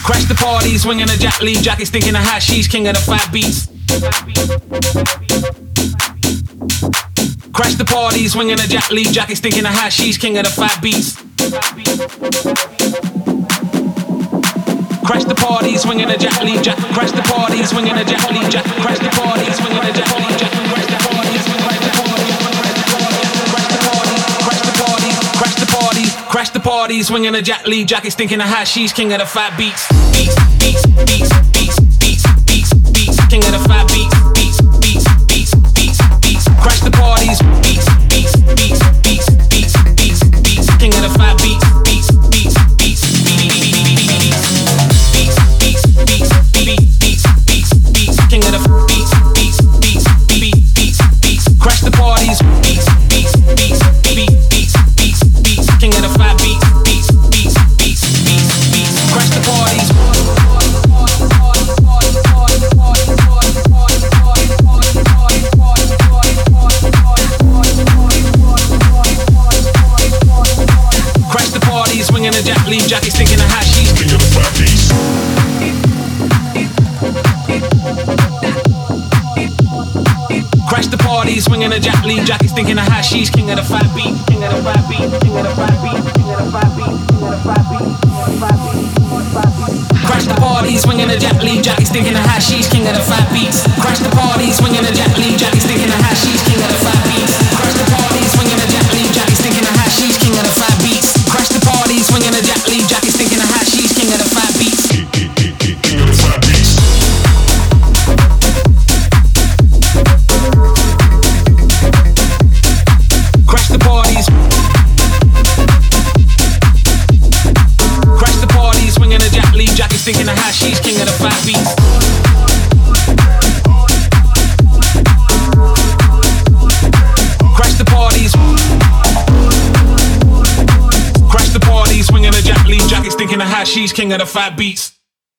Crash the party, swinging a jack lead jacket, stinking a hashish, king of the fat beats. Crash the party, swinging a jack lead jacket, stinking a hashish, king of the fat beats. Crash the party, swinging a jack lead jacket. Crash the party, swinging a jack lead jacket. Crash the party, swinging a jack lead jacket. Crash the party, crash the party, crash the party, crash the party, swinging a jack lead jacket, stinking a hashish, king of the fat beats. Beats, beats, beats, beats, beats, beats, beats, king of the fat beats. Beats, beats, beats, beats, beats, crash the parties. Beats, beats, beats, beats, beats, beats, beats, king of the fat beats. Beats, beats, beats, beats, beats, beats, beats, beats, beats, beats, king of the beats. Beats, beats, beats, beats, beats, crash the parties. Beats, beats, beats, beats, beats, beats, beats, king of the fat beats. Beats, beats, beats, beats, beats, crash the parties. Crash the party, swinging a jack lead jacket, stinking a hashish, king of the fat beats. Crash the party, swinging a jack lead jacket, stinking a hashish, king of the fat beat, king of the fat beat, king of the fat beat, king of the fat beat, king of the fat beat, king of the fat beat. Crash the party, swinging a jack lead jacket, stinking a hashish, king of the fat beats. Crash the party, swinging a jack lead jacket, stinking a hashish, king of the fat beats. Crash the party, swinging a jack lead jacket, stinking a hashish, king of the fat beats. Crash the party, swinging a jack lead jacket, stinking a hashish, king of the fat beats. King of the fat beats. Crash the parties. Crash the party, swinging a jack lead jacket, stinking a hashish, king of the fat beats. Crash the parties. Crash the party, swinging a jack lead jacket, stinking a hashish, king of the fat beats.